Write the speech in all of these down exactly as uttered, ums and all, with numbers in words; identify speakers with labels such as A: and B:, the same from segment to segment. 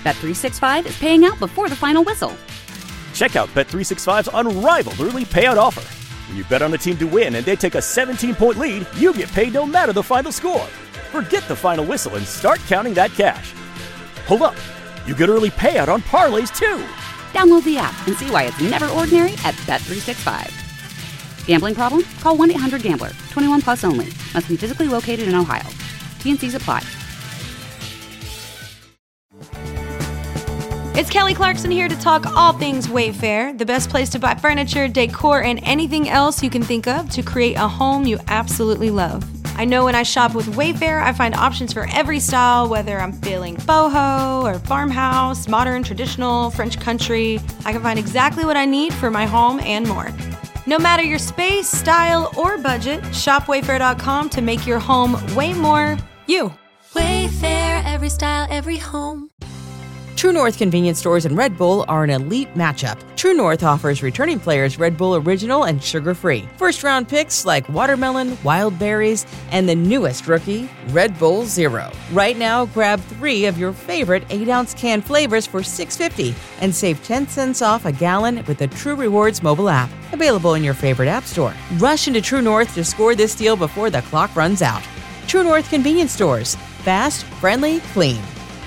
A: Bet three sixty-five is paying out before the final whistle.
B: Check out Bet three sixty-five's unrivaled early payout offer. When you bet on a team to win and they take a seventeen-point lead, you get paid no matter the final score. Forget the final whistle and start counting that cash. Hold up. You get early payout on parlays, too.
A: Download the app and see why it's never ordinary at Bet three sixty-five. Gambling problem? Call one eight hundred gambler. twenty-one plus only. Must be physically located in Ohio. T and Cs apply.
C: It's Kelly Clarkson here to talk all things Wayfair, the best place to buy furniture, decor, and anything else you can think of to create a home you absolutely love. I know when I shop with Wayfair, I find options for every style, whether I'm feeling boho or farmhouse, modern, traditional, French country. I can find exactly what I need for my home and more. No matter your space, style, or budget, shop wayfair dot com to make your home way more you.
D: Wayfair, every style, every home.
E: True North convenience stores and Red Bull are an elite matchup. True North offers returning players Red Bull Original and sugar-free. First-round picks like watermelon, wild berries, and the newest rookie, Red Bull Zero. Right now, grab three of your favorite eight-ounce can flavors for six dollars and fifty cents and save ten cents off a gallon with the True Rewards mobile app. Available in your favorite app store. Rush into True North to score this deal before the clock runs out. True North convenience stores. Fast, friendly, clean.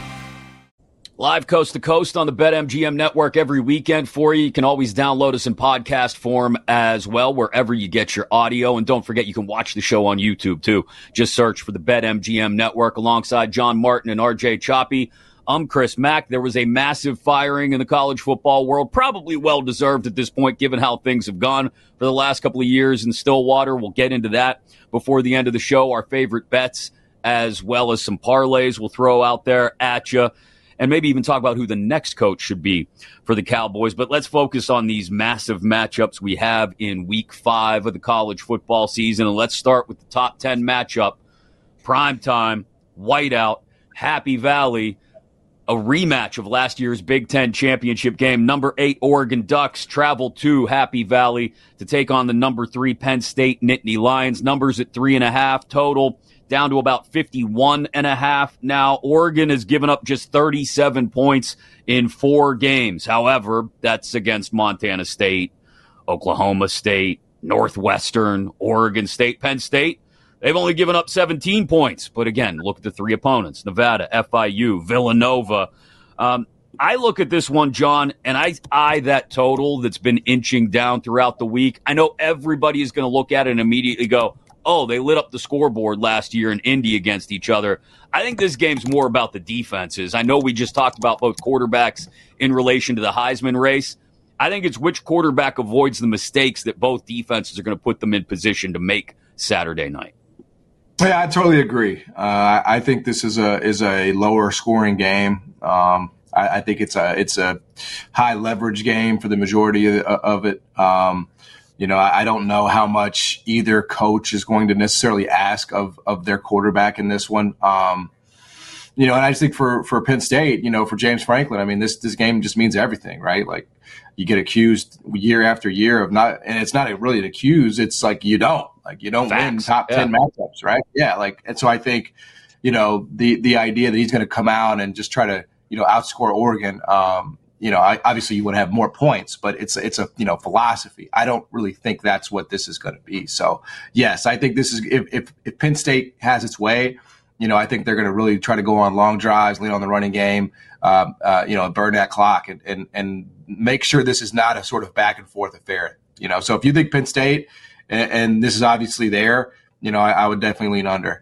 F: Live coast to coast on the BetMGM network every weekend for you. You can always download us in podcast form as well, wherever you get your audio. And don't forget, you can watch the show on YouTube too. Just search for the BetMGM network alongside John Martin and R J Choppy. I'm Chris Mack. There was a massive firing in the college football world, probably well-deserved at this point, given how things have gone for the last couple of years in Stillwater. We'll get into that before the end of the show. Our favorite bets, as well as some parlays we'll throw out there at you. And maybe even talk about who the next coach should be for the Cowboys. But let's focus on these massive matchups we have in week five of the college football season. And let's start with the top ten matchup. Primetime, whiteout, Happy Valley, a rematch of last year's Big Ten championship game. Number eight Oregon Ducks travel to Happy Valley to take on the number three Penn State Nittany Lions. Numbers at three and a half total, down to about fifty-one and a half now. Oregon has given up just thirty-seven points in four games. However, that's against Montana State, Oklahoma State, Northwestern, Oregon State, Penn State. They've only given up seventeen points. But again, look at the three opponents: Nevada, F I U, Villanova. Um, I look at this one, John, and I eye that total that's been inching down throughout the week. I know everybody is going to look at it and immediately go, oh, they lit up the scoreboard last year in Indy against each other. I think this game's more about the defenses. I know we just talked about both quarterbacks in relation to the Heisman race. I think it's which quarterback avoids the mistakes that both defenses are going to put them in position to make Saturday night.
G: Yeah, I totally agree. Uh, I think this is a is a lower scoring game. Um, I, I think it's a it's a high leverage game for the majority of, of it. Um, You know, I don't know how much either coach is going to necessarily ask of, of their quarterback in this one. Um, you know, and I just think for, for Penn State, you know, for James Franklin, I mean, this, this game just means everything, right? Like you get accused year after year of not, and it's not really an accuse. It's like, you don't, like you don't Facts. win top yeah. ten matchups, right? Yeah. Like, and so I think, you know, the, the idea that he's going to come out and just try to, you know, outscore Oregon, um, you know, I, obviously you want to have more points, but it's it's a you know philosophy. I don't really think that's what this is going to be. So yes, I think this is if, if if Penn State has its way, you know, I think they're going to really try to go on long drives, lean on the running game, um, uh, you know, burn that clock, and and and make sure this is not a sort of back and forth affair. You know, so if you think Penn State and, and this is obviously there, you know, I, I would definitely lean under.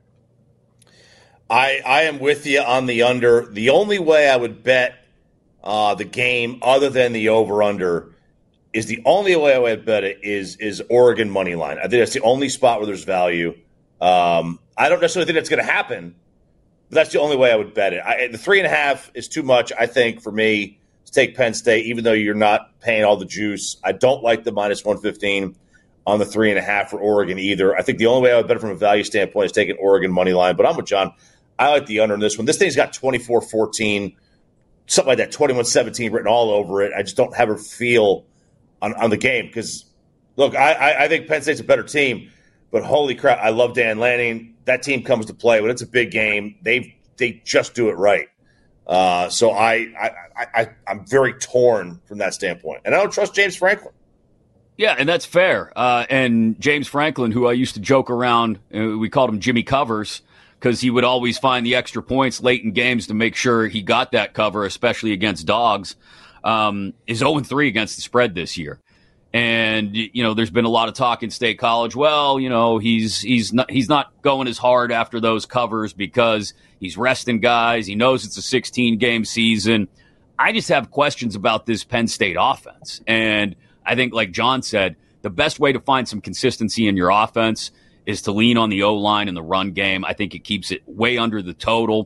H: I I am with you on the under. The only way I would bet Uh, the game, other than the over-under, is the only way I would bet it is is Oregon money line. I think that's the only spot where there's value. Um, I don't necessarily think that's going to happen, but that's the only way I would bet it. I, the three and a half is too much, I think, for me to take Penn State, even though you're not paying all the juice. I don't like the minus one fifteen on the three and a half for Oregon either. I think the only way I would bet it from a value standpoint is taking Oregon money line, but I'm with John. I like the under in this one. This thing's got twenty-four fourteen. Something like that, twenty-one seventeen written all over it. I just don't have a feel on, on the game because, look, I, I, I think Penn State's a better team, but holy crap, I love Dan Lanning. That team comes to play. When it's a big game, they they just do it right. Uh, so I, I, I, I, I'm very torn from that standpoint. And I don't trust James Franklin.
F: Yeah, and that's fair. Uh, and James Franklin, who I used to joke around, uh, we called him Jimmy Covers, because he would always find the extra points late in games to make sure he got that cover, especially against dogs, um, is oh and three against the spread this year. And, you know, there's been a lot of talk in State College. Well, you know, he's he's not, he's not going as hard after those covers because he's resting guys. He knows it's a sixteen-game season. I just have questions about this Penn State offense. And I think, like John said, the best way to find some consistency in your offense is to lean on the O-line in the run game. I think it keeps it way under the total.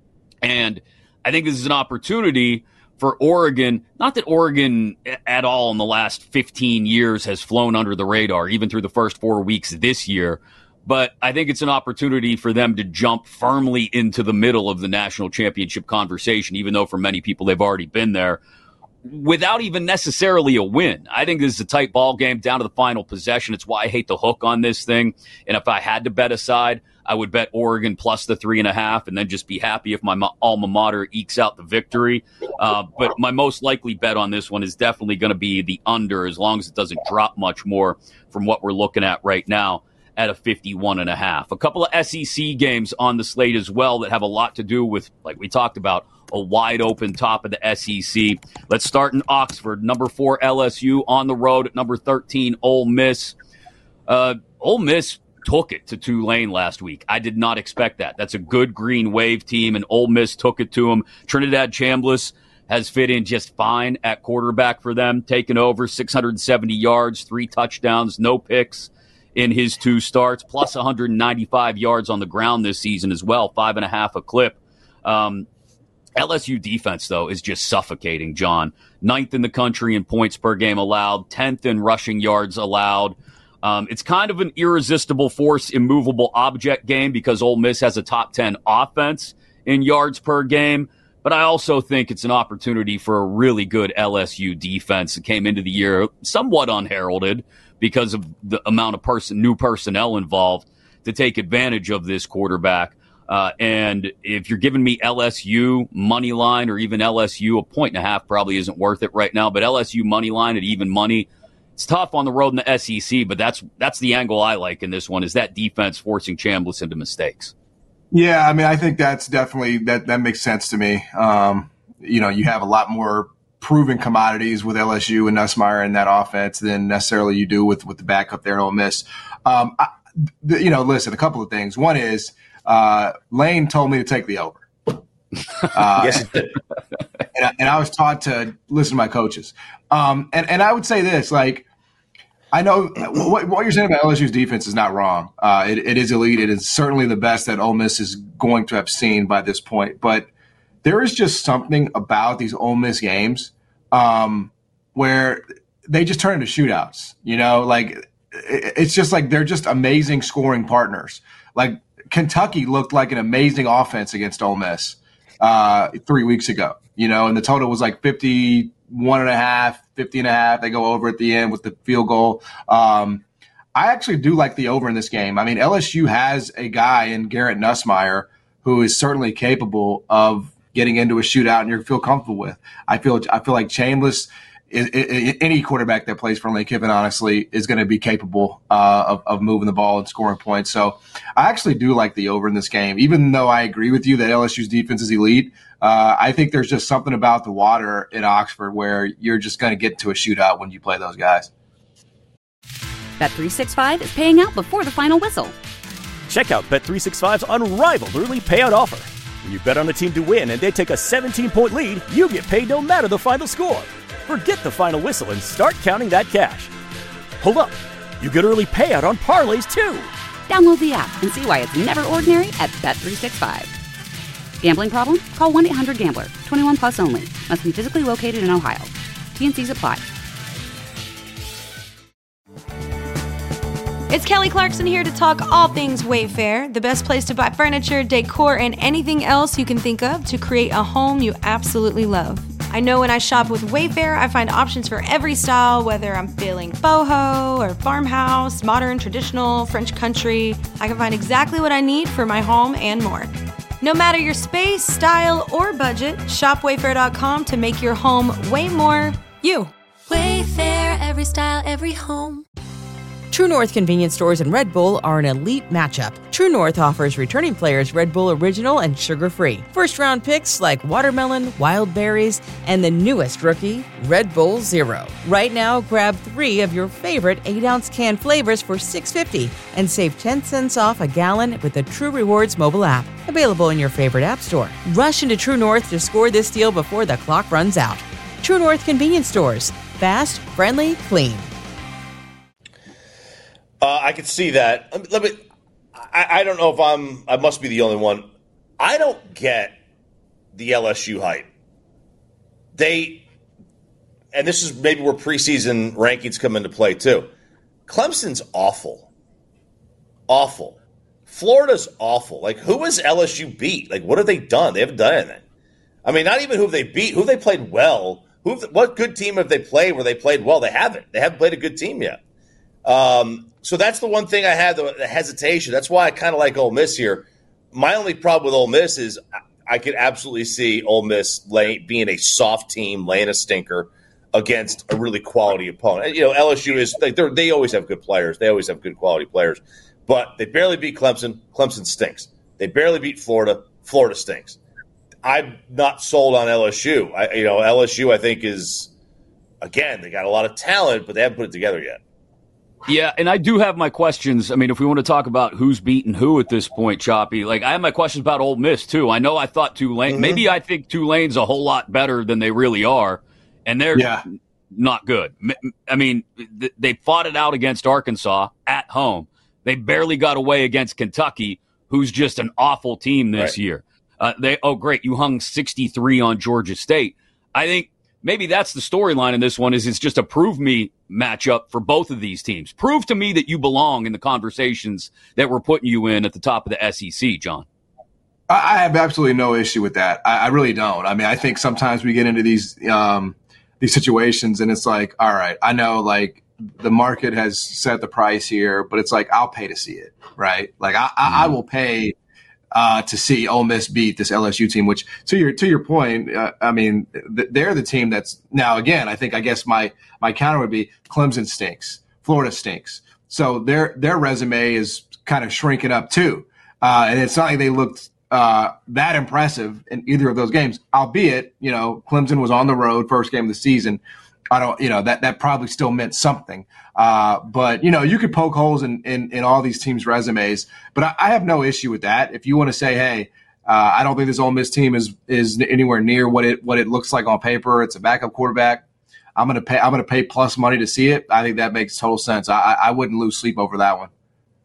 F: And I think this is an opportunity for Oregon. Not that Oregon at all in the last fifteen years has flown under the radar, even through the first four weeks this year. But I think it's an opportunity for them to jump firmly into the middle of the national championship conversation, even though for many people they've already been there, without even necessarily a win. I think this is a tight ball game down to the final possession. It's why I hate the hook on this thing. And if I had to bet a side, I would bet Oregon plus the three and a half and then just be happy if my alma mater ekes out the victory. Uh, but my most likely bet on this one is definitely going to be the under, as long as it doesn't drop much more from what we're looking at right now at a fifty-one and a half. A couple of S E C games on the slate as well that have a lot to do with, like we talked about, a wide open top of the S E C. Let's start in Oxford. Number four, L S U on the road at number thirteen, Ole Miss. Uh, Ole Miss took it to Tulane last week. I did not expect that. That's a good Green Wave team, and Ole Miss took it to them. Trinidad Chambliss has fit in just fine at quarterback for them, taking over six hundred seventy yards, three touchdowns, no picks in his two starts, plus one hundred ninety-five yards on the ground this season as well, five and a half a clip. Um, L S U defense, though, is just suffocating, John. Ninth in the country in points per game allowed, tenth in rushing yards allowed. Um, it's kind of an irresistible force, immovable object game because Ole Miss has a top ten offense in yards per game. But I also think it's an opportunity for a really good L S U defense that came into the year somewhat unheralded because of the amount of person, new personnel involved to take advantage of this quarterback. Uh, and if you're giving me L S U money line or even L S U, a point and a half probably isn't worth it right now. But L S U money line at even money, it's tough on the road in the S E C. But that's that's the angle I like in this one, is that defense forcing Chambliss into mistakes.
G: Yeah, I mean, I think that's definitely that that makes sense to me. Um, you know, you have a lot more proven commodities with L S U and Nussmeier in that offense than necessarily you do with with the backup there at Ole Miss. Um, I, the, you know, listen, a couple of things. One is, Uh, Lane told me to take the over. Uh,
H: yes,
G: and, I, and I was taught to listen to my coaches. Um, and, and I would say this, like, I know what, what you're saying about L S U's defense is not wrong. Uh, it, it is elite. It is certainly the best that Ole Miss is going to have seen by this point. But there is just something about these Ole Miss games um, where they just turn into shootouts. You know, like it, it's just like they're just amazing scoring partners. Like, Kentucky looked like an amazing offense against Ole Miss uh, three weeks ago, you know, and the total was like fifty-one and a half, fifty and a half. They go over at the end with the field goal. Um, I actually do like the over in this game. I mean, L S U has a guy in Garrett Nussmeier who is certainly capable of getting into a shootout and you feel comfortable with. I feel I feel like Chambliss, is, is, any quarterback that plays for Lane Kiffin, honestly, is going to be capable uh, of, of moving the ball and scoring points. So I actually do like the over in this game, even though I agree with you that L S U's defense is elite. Uh, I think there's just something about the water in Oxford where you're just going to get into a shootout when you play those guys.
A: Bet three sixty-five is paying out before the final whistle.
B: Check out Bet three sixty-five's unrivaled early payout offer. When you bet on a team to win and they take a seventeen-point lead, you get paid no matter the final score. Forget the final whistle and start counting that cash. Hold up. You get early payout on parlays, too.
A: Download the app and see why it's never ordinary at Bet three sixty-five. Gambling problem? Call one eight hundred gambler. twenty-one plus only. Must be physically located in Ohio. T N Cs apply.
C: It's Kelly Clarkson here to talk all things Wayfair, the best place to buy furniture, decor, and anything else you can think of to create a home you absolutely love. I know when I shop with Wayfair, I find options for every style, whether I'm feeling boho or farmhouse, modern, traditional, French country. I can find exactly what I need for my home and more. No matter your space, style, or budget, shop wayfair dot com to make your home way more you.
D: Wayfair, every style, every home.
E: True North convenience stores and Red Bull are an elite matchup. True North offers returning players Red Bull Original and sugar-free. First-round picks like watermelon, wild berries, and the newest rookie, Red Bull Zero. Right now, grab three of your favorite eight-ounce can flavors for six dollars and fifty cents and save ten cents off a gallon with the True Rewards mobile app. Available in your favorite app store. Rush into True North to score this deal before the clock runs out. True North convenience stores. Fast, friendly, clean.
H: Uh, I can see that. Let me, let me I, I don't know if I'm, I must be the only one. I don't get the L S U hype. They, and this is maybe where preseason rankings come into play too. Clemson's awful. Awful. Florida's awful. Like, who has L S U beat? Like, what have they done? They haven't done anything. I mean, not even who have they beat, who have they played well. Who, what good team have they played where they played well? They haven't. They haven't played a good team yet. Um, so that's the one thing I had, the, the hesitation. That's why I kind of like Ole Miss here. My only problem with Ole Miss is I, I could absolutely see Ole Miss lay, being a soft team, laying a stinker against a really quality opponent. You know, L S U is like they always have good players. They always have good quality players. But they barely beat Clemson. Clemson stinks. They barely beat Florida. Florida stinks. I'm not sold on L S U. I, you know, L S U I think is, again, they got a lot of talent, but they haven't put it together yet.
F: Yeah, and I do have my questions. I mean, if we want to talk about who's beaten who at this point, Choppy, like I have my questions about Ole Miss too. I know I thought Tulane, mm-hmm. maybe I think Tulane's a whole lot better than they really are, and they're yeah. not good. I mean, they fought it out against Arkansas at home. They barely got away against Kentucky, who's just an awful team this right. year. Uh, they oh great, you hung sixty-three on Georgia State. I think maybe that's the storyline in this one. Is it's just a prove me matchup for both of these teams. Prove to me that you belong in the conversations that we're putting you in at the top of the S E C, John.
G: I have absolutely no issue with that. I, I really don't. I mean, I think sometimes we get into these um, these situations and it's like, all right, I know like the market has set the price here, but it's like I'll pay to see it, right? Like I, I, I will pay. Uh, to see Ole Miss beat this L S U team, which to your to your point, uh, I mean, th- they're the team that's now again. I think I guess my my counter would be Clemson stinks, Florida stinks. So their their resume is kind of shrinking up too, uh, and it's not like they looked uh, that impressive in either of those games. Albeit, you know, Clemson was on the road first game of the season. I don't, you know, that, that probably still meant something. Uh, but, you know, you could poke holes in, in, in all these teams' resumes. But I, I have no issue with that. If you want to say, hey, uh, I don't think this Ole Miss team is is anywhere near what it what it looks like on paper. It's a backup quarterback. I'm gonna pay. I'm gonna pay plus money to see it. I think that makes total sense. I, I wouldn't lose sleep over that one.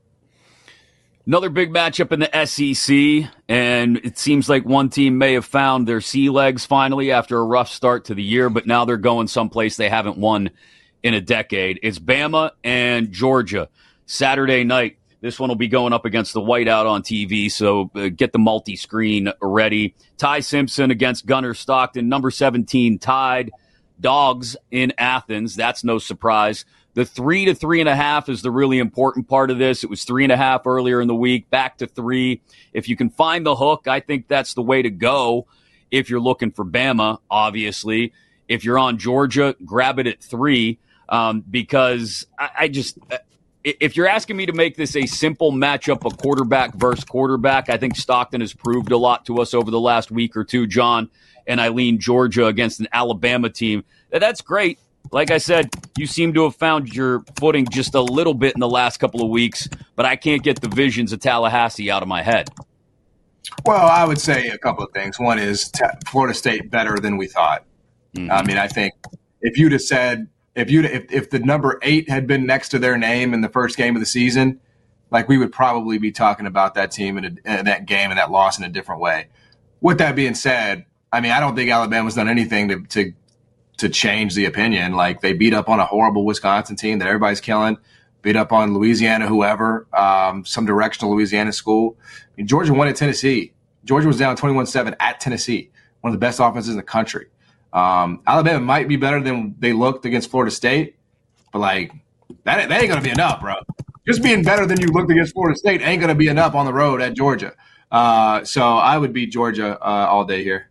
F: Another big matchup in the S E C, and it seems like one team may have found their sea legs finally after a rough start to the year, but now they're going someplace they haven't won in a decade. It's Bama and Georgia. Saturday night, this one will be going up against the whiteout on T V, so uh, get the multi-screen ready. Ty Simpson against Gunnar Stockton, number seventeen tied. Dogs in Athens, that's no surprise. The three to three and a half is the really important part of this. It was three and a half earlier in the week, back to three. If you can find the hook, I think that's the way to go if you're looking for Bama, obviously. If you're on Georgia, grab it at three um, because I, I just – if you're asking me to make this a simple matchup of quarterback versus quarterback, I think Stockton has proved a lot to us over the last week or two, John, and I lean Georgia against an Alabama team. That's great. Like I said, you seem to have found your footing just a little bit in the last couple of weeks, but I can't get the visions of Tallahassee out of my head.
G: Well, I would say a couple of things. One is t- Florida State better than we thought. Mm-hmm. I mean, I think if you'd have said if you if, if the number eight had been next to their name in the first game of the season, like we would probably be talking about that team and that game and that loss in a different way. With that being said, I mean, I don't think Alabama's done anything to to to change the opinion. Like they beat up on a horrible Wisconsin team that everybody's killing, beat up on Louisiana, whoever, um, some directional Louisiana school. I mean, Georgia won at Tennessee. Georgia was down twenty-one seven at Tennessee, one of the best offenses in the country. Um, Alabama might be better than they looked against Florida State, but like that, that ain't going to be enough, bro. Just being better than you looked against Florida State ain't going to be enough on the road at Georgia. Uh, so I would be Georgia uh, all day here.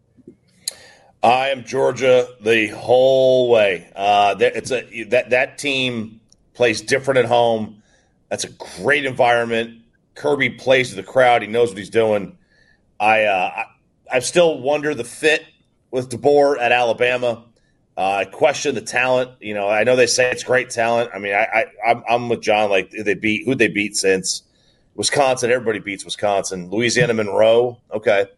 H: I am Georgia the whole way. Uh, it's a that that team plays different at home. That's a great environment. Kirby plays to the crowd. He knows what he's doing. I uh, I, I still wonder the fit with DeBoer at Alabama. Uh, I question the talent. You know, I know they say it's great talent. I mean, I, I I'm, I'm with John. Like they beat who'd they beat since Wisconsin? Everybody beats Wisconsin. Louisiana Monroe. Okay.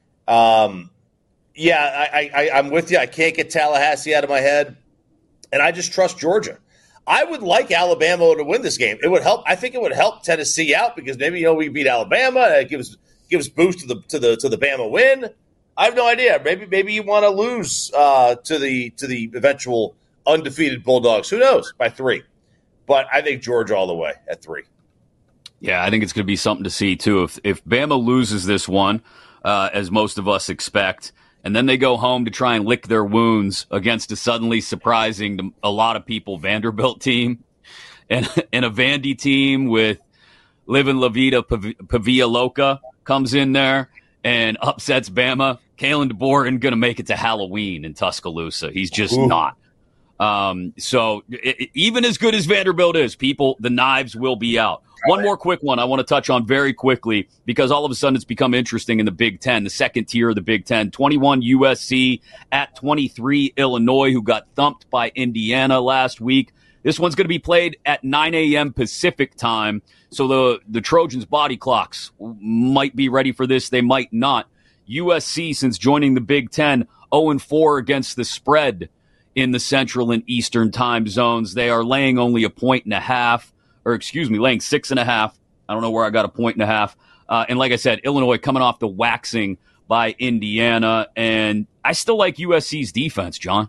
H: Um, yeah, I, I I'm with you. I can't get Tallahassee out of my head, and I just trust Georgia. I would like Alabama to win this game. It would help. I think it would help Tennessee out because maybe you know we beat Alabama. It gives gives boost to the to the to the Bama win. I have no idea. Maybe maybe you want to lose uh, to the to the eventual undefeated Bulldogs. Who knows? By three. But I think Georgia all the way at three.
F: Yeah, I think it's going to be something to see, too. If if Bama loses this one, uh, as most of us expect, and then they go home to try and lick their wounds against a suddenly surprising to a lot of people Vanderbilt team and, and a Vandy team with Livin' La Vida Pavia Loca comes in there and upsets Bama, Kalen DeBoer isn't going to make it to Halloween in Tuscaloosa. He's just Ooh. not. Um, so it, even as good as Vanderbilt is, people, the knives will be out. One more quick one I want to touch on very quickly because all of a sudden it's become interesting in the Big Ten, the second tier of the Big Ten. twenty-one U S C at twenty-three Illinois, who got thumped by Indiana last week. This one's going to be played at nine a.m. Pacific time, so the, the Trojans' body clocks might be ready for this. They might not. U S C, since joining the Big Ten, oh and four against the spread in the Central and Eastern time zones. They are laying only a point and a half, or excuse me, laying six and a half. I don't know where I got a point and a half. Uh, and like I said, Illinois coming off the waxing by Indiana. And I still like U S C's defense, John.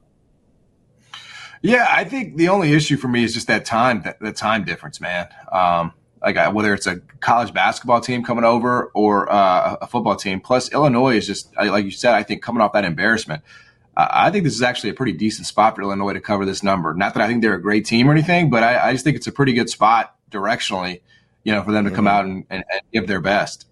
G: Yeah, I think the only issue for me is just that time, that, that time difference, man. Um, like I, whether it's a college basketball team coming over or uh, a football team. Plus, Illinois is just, like you said, I think coming off that embarrassment. Uh, I think this is actually a pretty decent spot for Illinois to cover this number. Not that I think they're a great team or anything, but I, I just think it's a pretty good spot directionally, you know, for them to come out and, and, and give their best.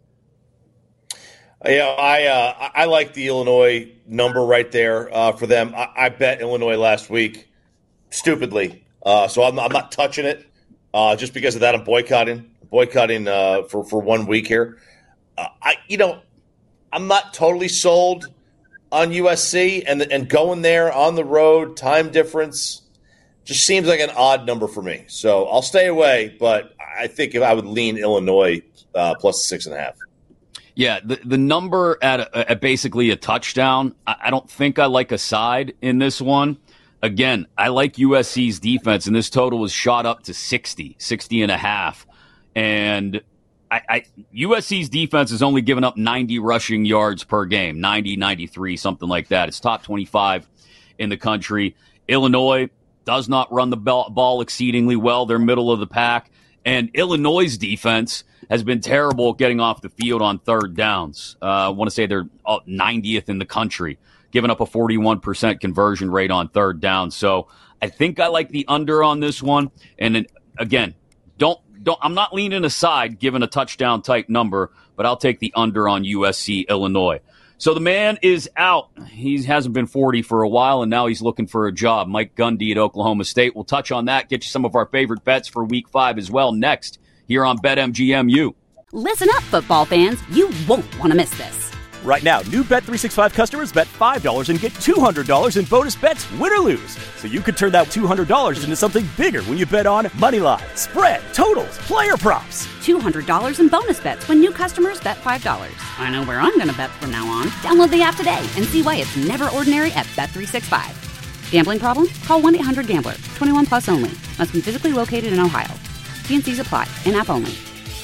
H: Yeah, I uh, I like the Illinois number right there uh, for them. I, I bet Illinois last week, stupidly. Uh, so I'm, I'm not touching it uh, just because of that. I'm boycotting, boycotting uh, for for one week here. Uh, I you know, I'm not totally sold on U S C and and going there on the road, time difference, just seems like an odd number for me. So I'll stay away, but I think if I would lean Illinois uh, plus six and a half.
F: Yeah, the the number at, a, at basically a touchdown, I, I don't think I like a side in this one. Again, I like U S C's defense, and this total was shot up to sixty, sixty and a half. And I, I, U S C's defense has only given up ninety rushing yards per game, ninety, ninety-three, something like that. It's top twenty-five in the country. Illinois does not run the ball exceedingly well. They're middle of the pack. And Illinois' defense has been terrible getting off the field on third downs. Uh, I want to say they're ninetieth in the country, giving up a forty-one percent conversion rate on third down. So I think I like the under on this one. And then, again, don't Don't, I'm not leaning aside given a touchdown type number, but I'll take the under on U S C Illinois. So the man is out. He hasn't been forty for a while, and now he's looking for a job. Mike Gundy at Oklahoma State. We'll touch on that, get you some of our favorite bets for week five as well next here on BetMGMU.
A: Listen up, football fans. You won't want to miss this.
B: Right now, new Bet three sixty-five customers bet five dollars and get two hundred dollars in bonus bets, win or lose. So you could turn that two hundred dollars into something bigger when you bet on money line, spread, totals, player props.
A: two hundred dollars in bonus bets when new customers bet five dollars. I know where I'm going to bet from now on. Download the app today and see why it's never ordinary at Bet three sixty-five. Gambling problem? Call one eight hundred gambler. twenty-one plus only. Must be physically located in Ohio. T and C's apply. In-app only.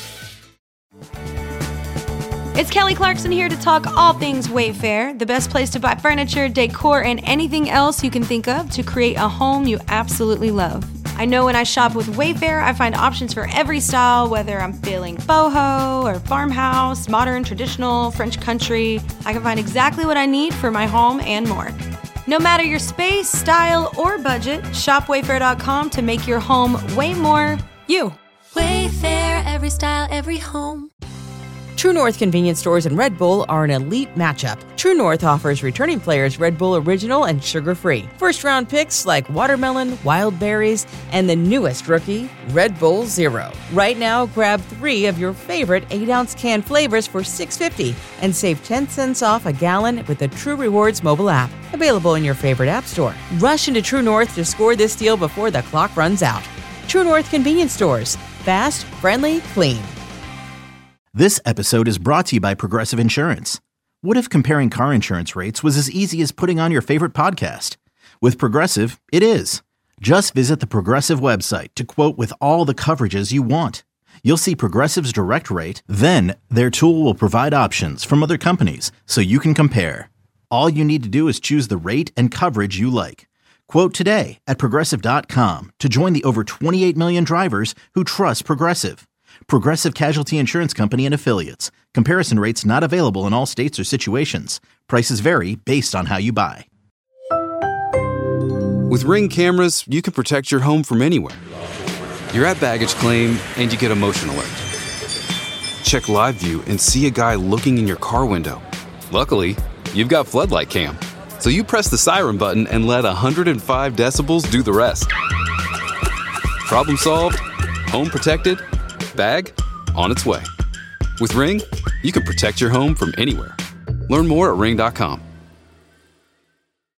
C: It's Kelly Clarkson here to talk all things Wayfair, the best place to buy furniture, decor, and anything else you can think of to create a home you absolutely love. I know when I shop with Wayfair, I find options for every style, whether I'm feeling boho or farmhouse, modern, traditional, French country. I can find exactly what I need for my home and more. No matter your space, style, or budget, shop wayfair dot com to make your home way more you.
D: Wayfair, every style, every home.
E: True North convenience stores and Red Bull are an elite matchup. True North offers returning players Red Bull Original and sugar-free. First-round picks like watermelon, wild berries, and the newest rookie, Red Bull Zero. Right now, grab three of your favorite eight ounce can flavors for six dollars and fifty cents and save ten cents off a gallon with the True Rewards mobile app. Available in your favorite app store. Rush into True North to score this deal before the clock runs out. True North convenience stores. Fast, friendly, clean.
I: This episode is brought to you by Progressive Insurance. What if comparing car insurance rates was as easy as putting on your favorite podcast? With Progressive, it is. Just visit the Progressive website to quote with all the coverages you want. You'll see Progressive's direct rate, then their tool will provide options from other companies so you can compare. All you need to do is choose the rate and coverage you like. Quote today at Progressive dot com to join the over twenty-eight million drivers who trust Progressive. Progressive Casualty Insurance Company and Affiliates. Comparison rates not available in all states or situations. Prices vary based on how you buy.
J: With Ring cameras, you can protect your home from anywhere. You're at baggage claim and you get a motion alert. Check live view and see a guy looking in your car window. Luckily, you've got Floodlight Cam. So you press the siren button and let one hundred five decibels do the rest. Problem solved, home protected, bag on its way. With Ring, you can protect your home from anywhere. Learn more at ring dot com.